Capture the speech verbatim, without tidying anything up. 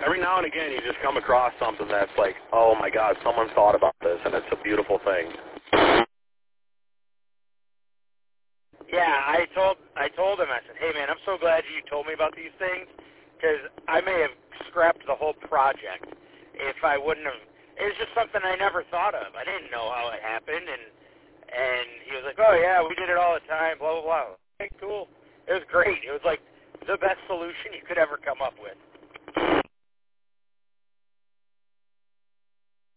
every now and again you just come across something that's like, oh my God, someone thought about this, and it's a beautiful thing. Yeah, I told I told him, I said, hey man, I'm so glad you told me about these things, because I may have scrapped the whole project if I wouldn't have. It was just something I never thought of. I didn't know how it happened, and and he was like, oh yeah, we did it all the time, blah blah blah. Okay, cool. It was great. It was like the best solution you could ever come up with.